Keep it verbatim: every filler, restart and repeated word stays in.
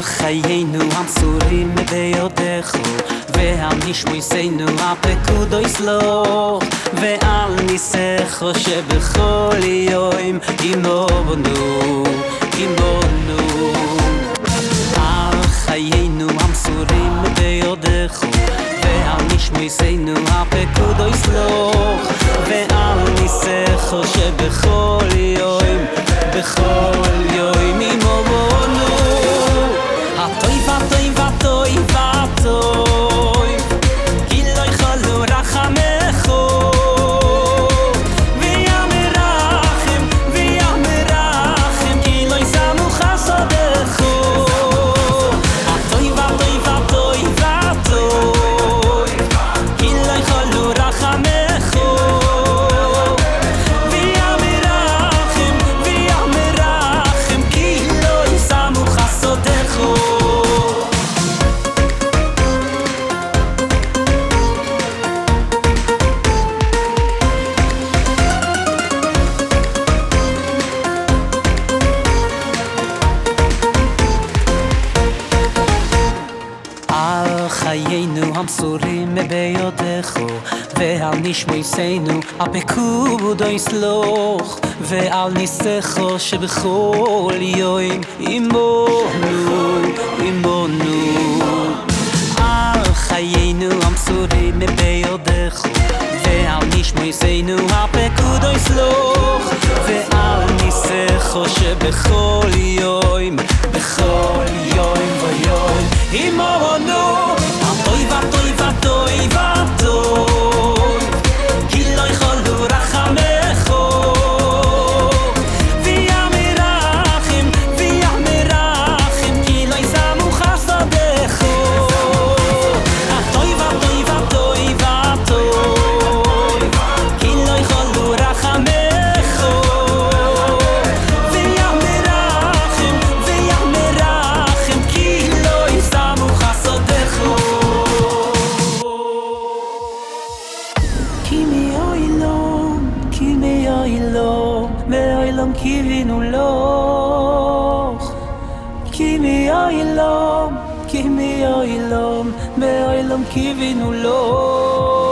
חיינו המסורים ביודך ועל נשמותינו הפקודו יסלוח ועל ניסך שבכל יום עמנו עמנו על חיינו המסורים ביודך ועל נשמותינו הפקודו יסלוח ועל ניסך שבכל יום בכל יום עמנו הטוב הטוב הטוב הטוב כי לא יכולו רחמך וים מרחם וים מרחם כי לא ישמו חסדך הטוב הטוב הטוב הטוב כי לא יכולו רחמך וים מרחם וים מרחם כי לא ישמו חסדך על חיינו המסורים ביודך ועל נשמותינו הפקודו יסלוח ועל ניסך שבכל יום עמנו עמנו על חיינו המסורים ביודך ועל נשמותינו הפקודו יסלוח ועל ניסך שבכל יום בכל יום ויום עמנו הטוב הטוב הטוב הטוב כי לא יכולו רחמך וים מרחם וים מרחם כי לא ישמו חסדך הטוב הטוב הטוב הטוב כי לא יכולו רחמך וים מרחם וים מרחם כי לא ישמו חסדך כי מאוילום כי מאוילום מאוילום קיווינו לך כי מאוילום כי מאוילום מאוילום קיווינו לך